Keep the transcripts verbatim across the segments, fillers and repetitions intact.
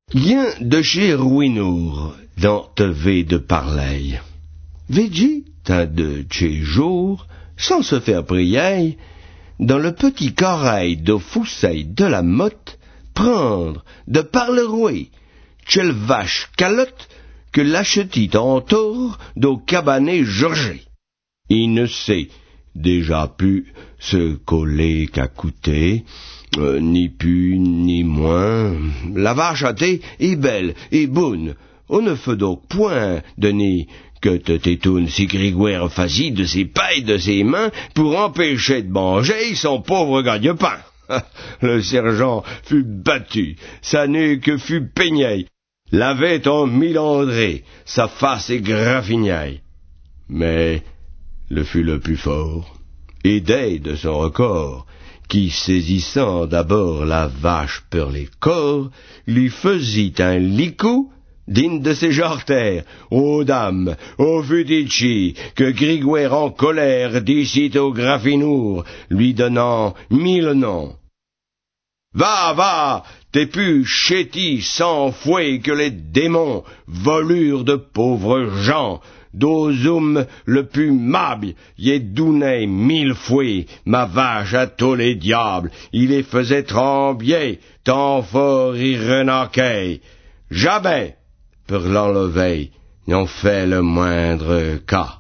Viens de chez Rouinour, dans te ve de parleil. Vegi, t'as de chez jour, sans se faire prier, dans le petit coreil de fousseille de la motte, prendre de par le roué, tchelle vache calotte, que l'achetit en tour d'au cabanet Georget. Il ne sait déjà plus ce coller qu'à coûter, euh, ni plus ni moins. La vache à thé est belle et bonne. On ne fait donc point donner que te tétoune si Grégoire fasie de ses pailles de ses mains pour empêcher de manger son pauvre gagne-pain. Le sergent fut battu, sa nuque fut peignée, l'avait en milandré, sa face égrafignaille. Mais le fut le plus fort, aidé de son record, qui, saisissant d'abord la vache per les corps, lui faisit un licou digne de ses jartères. Ô dame, ô Fudici, que Grégoire en colère d'ici au Graffinour, lui donnant mille noms. Va, va, t'es plus chéti sans fouet que les démons, volure de pauvres gens, d'osum le plus mable, y est douné mille fouets, ma vache à tous les diables, il les faisait trembler, tant fort il renaquait. Jamais, pour l'enlever, n'en fait le moindre cas.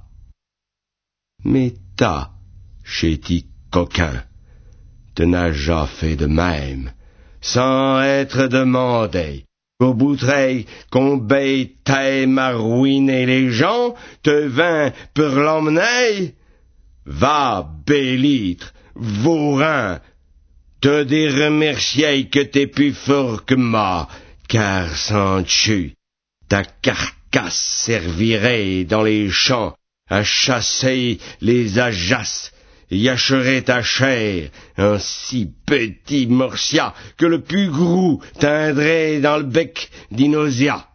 Mais t'as, chéti coquin, te n'as jamais fait de même, sans être demandé. Au boutreil qu'on baie t'aime à ruiner les gens, te vins pour l'emmener. Va, bélitre, vaurin, te des remercier que t'es plus fort que moi, car sans tu, ta carcasse servirait dans les champs à chasser les ajaces, y hacherait ta chair, un si petit morsia que le plus gros teindrait dans le bec d'inausia.